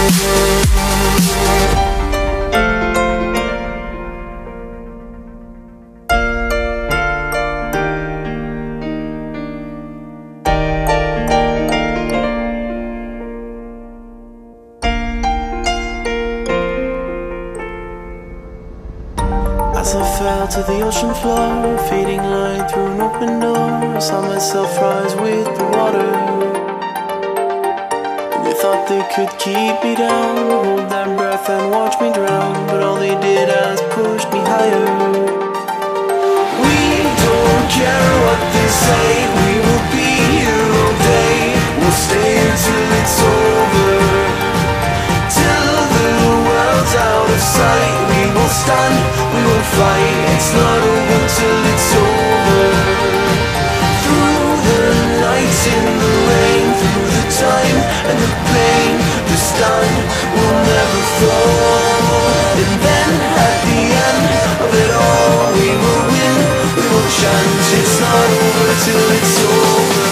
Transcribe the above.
As I fell to the ocean floor, fading light through an open door, I saw myself rise with the water. And they thought they could keep me down, hold their breath and watch me drown, but all they did was push me higher. We don't care what they say, we will be here all day. We'll stay until it's over, till the world's out of sight. We will stand, we will fight. It's not over till it's over. Through the nights in the rain, through the time and the pain, the stand will never fall. And then at the end of it all, we will win, we will chant. It's not over till it's over.